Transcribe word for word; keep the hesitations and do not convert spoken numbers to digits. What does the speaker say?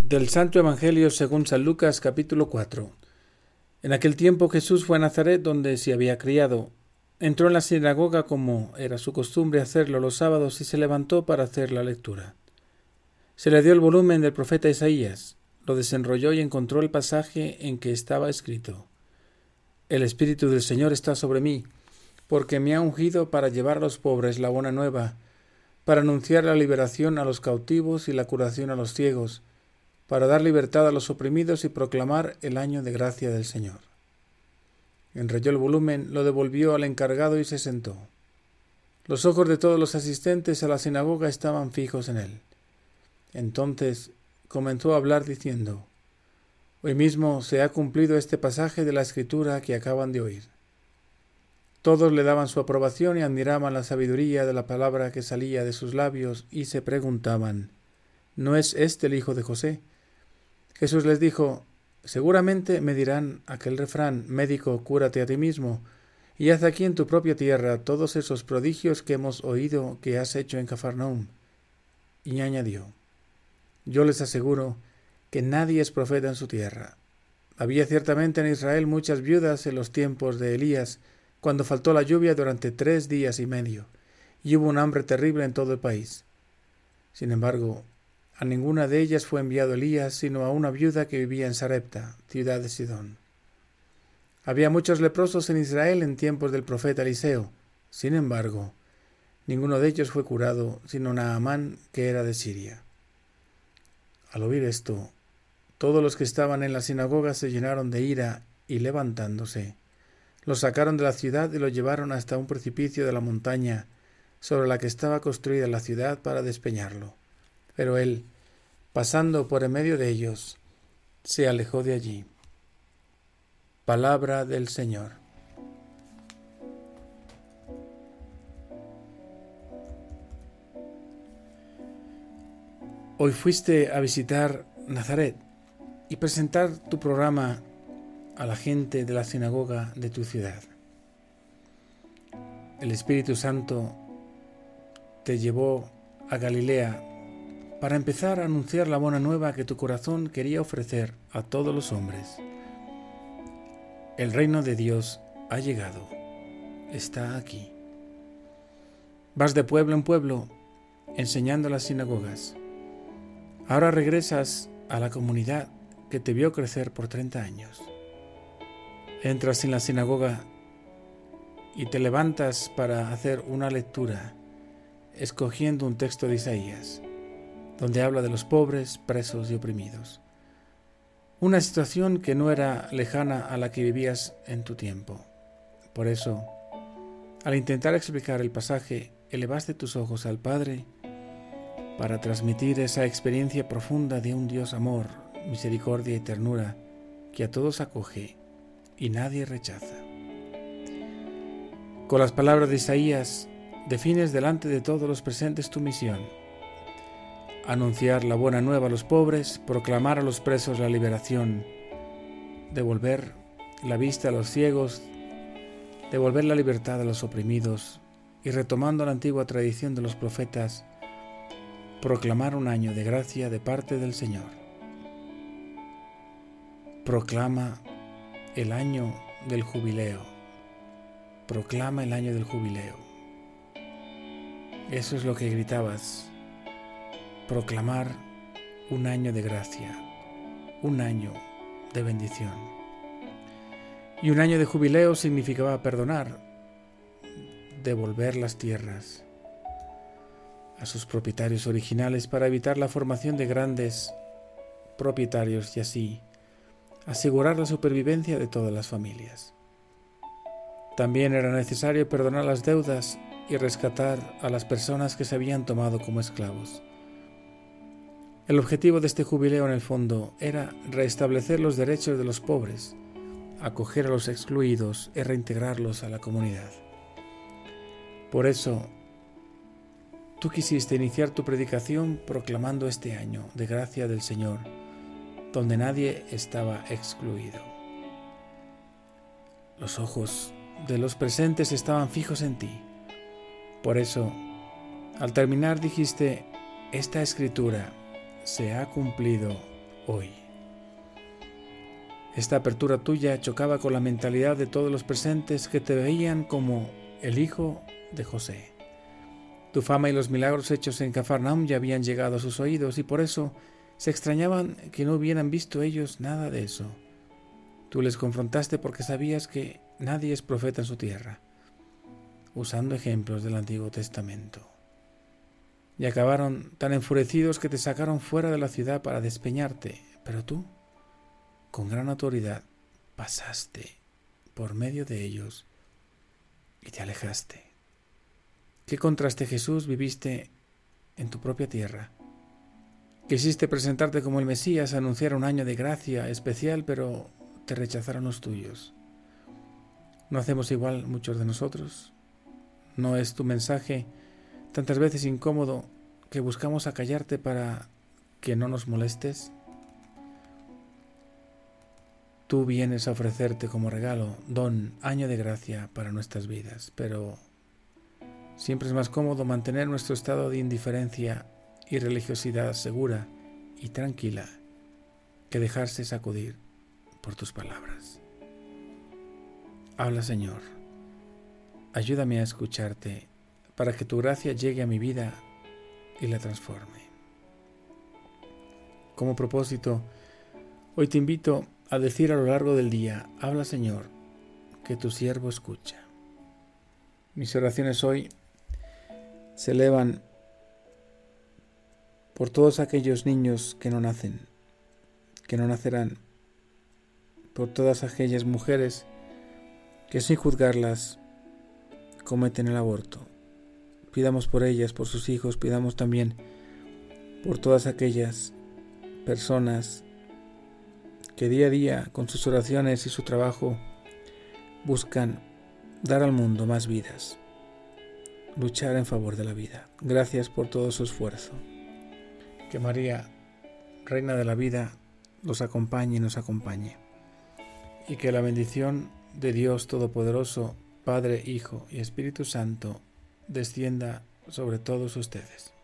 Del Santo Evangelio según San Lucas, capítulo cuatro. En aquel tiempo Jesús fue a Nazaret, donde se había criado. Entró en la sinagoga, como era su costumbre hacerlo los sábados, y se levantó para hacer la lectura. Se le dio el volumen del profeta Isaías, lo desenrolló y encontró el pasaje en que estaba escrito: El Espíritu del Señor está sobre mí, porque me ha ungido para llevar a los pobres la buena nueva, para anunciar la liberación a los cautivos y la curación a los ciegos, para dar libertad a los oprimidos y proclamar el año de gracia del Señor. Enrolló el volumen, lo devolvió al encargado y se sentó. Los ojos de todos los asistentes a la sinagoga estaban fijos en él. Entonces comenzó a hablar diciendo: Hoy mismo se ha cumplido este pasaje de la Escritura que acaban de oír. Todos le daban su aprobación y admiraban la sabiduría de la palabra que salía de sus labios y se preguntaban: ¿No es este el hijo de José? Jesús les dijo: Seguramente me dirán aquel refrán: médico, cúrate a ti mismo, y haz aquí en tu propia tierra todos esos prodigios que hemos oído que has hecho en Cafarnaúm. Y añadió: Yo les aseguro que nadie es profeta en su tierra. Había ciertamente en Israel muchas viudas en los tiempos de Elías, cuando faltó la lluvia durante tres días y medio, y hubo un hambre terrible en todo el país. Sin embargo, a ninguna de ellas fue enviado Elías, sino a una viuda que vivía en Sarepta, ciudad de Sidón. Había muchos leprosos en Israel en tiempos del profeta Eliseo. Sin embargo, ninguno de ellos fue curado, sino Naamán, que era de Siria. Al oír esto, todos los que estaban en la sinagoga se llenaron de ira y, levantándose, lo sacaron de la ciudad y lo llevaron hasta un precipicio de la montaña sobre la que estaba construida la ciudad para despeñarlo. Pero él, pasando por en medio de ellos, se alejó de allí. Palabra del Señor. Hoy fuiste a visitar Nazaret y presentar tu programa a la gente de la sinagoga de tu ciudad. El Espíritu Santo te llevó a Galilea para empezar a anunciar la buena nueva que tu corazón quería ofrecer a todos los hombres. El reino de Dios ha llegado, está aquí. Vas de pueblo en pueblo enseñando las sinagogas. Ahora regresas a la comunidad que te vio crecer por treinta años. Entras en la sinagoga y te levantas para hacer una lectura, escogiendo un texto de Isaías, donde habla de los pobres, presos y oprimidos. Una situación que no era lejana a la que vivías en tu tiempo. Por eso, al intentar explicar el pasaje, elevaste tus ojos al Padre para transmitir esa experiencia profunda de un Dios amor, misericordia y ternura que a todos acoge y nadie rechaza. Con las palabras de Isaías, defines delante de todos los presentes tu misión: anunciar la buena nueva a los pobres, proclamar a los presos la liberación, devolver la vista a los ciegos, devolver la libertad a los oprimidos y, retomando la antigua tradición de los profetas, proclamar un año de gracia de parte del Señor. Proclama el año del jubileo. Proclama el año del jubileo. Eso es lo que gritabas. Proclamar un año de gracia, un año de bendición. Y un año de jubileo significaba perdonar, devolver las tierras a sus propietarios originales para evitar la formación de grandes propietarios y así asegurar la supervivencia de todas las familias. También era necesario perdonar las deudas y rescatar a las personas que se habían tomado como esclavos. El objetivo de este jubileo, en el fondo, era restablecer los derechos de los pobres, acoger a los excluidos y reintegrarlos a la comunidad. Por eso, tú quisiste iniciar tu predicación proclamando este año de gracia del Señor, donde nadie estaba excluido. Los ojos de los presentes estaban fijos en ti. Por eso, al terminar dijiste: esta escritura se ha cumplido hoy. Esta apertura tuya chocaba con la mentalidad de todos los presentes que te veían como el hijo de José. Tu fama y los milagros hechos en Cafarnaúm ya habían llegado a sus oídos y por eso se extrañaban que no hubieran visto ellos nada de eso. Tú les confrontaste porque sabías que nadie es profeta en su tierra, usando ejemplos del Antiguo Testamento. Y acabaron tan enfurecidos que te sacaron fuera de la ciudad para despeñarte, pero tú, con gran autoridad, pasaste por medio de ellos y te alejaste. ¿Qué contraste, Jesús, viviste en tu propia tierra? Quisiste presentarte como el Mesías, anunciar un año de gracia especial, pero te rechazaron los tuyos. ¿No hacemos igual muchos de nosotros? ¿No es tu mensaje tantas veces incómodo que buscamos acallarte para que no nos molestes? Tú vienes a ofrecerte como regalo, don, año de gracia para nuestras vidas, pero siempre es más cómodo mantener nuestro estado de indiferencia y religiosidad segura y tranquila que dejarse sacudir por tus palabras. Habla, Señor, ayúdame a escucharte para que tu gracia llegue a mi vida y la transforme. Como propósito, hoy te invito a decir a lo largo del día: habla, Señor, que tu siervo escucha. Mis oraciones hoy se elevan por todos aquellos niños que no nacen, que no nacerán, por todas aquellas mujeres que sin juzgarlas cometen el aborto. Pidamos por ellas, por sus hijos, pidamos también por todas aquellas personas que día a día, con sus oraciones y su trabajo, buscan dar al mundo más vidas, luchar en favor de la vida. Gracias por todo su esfuerzo. Que María, Reina de la Vida, los acompañe y nos acompañe. Y que la bendición de Dios Todopoderoso, Padre, Hijo y Espíritu Santo, descienda sobre todos ustedes.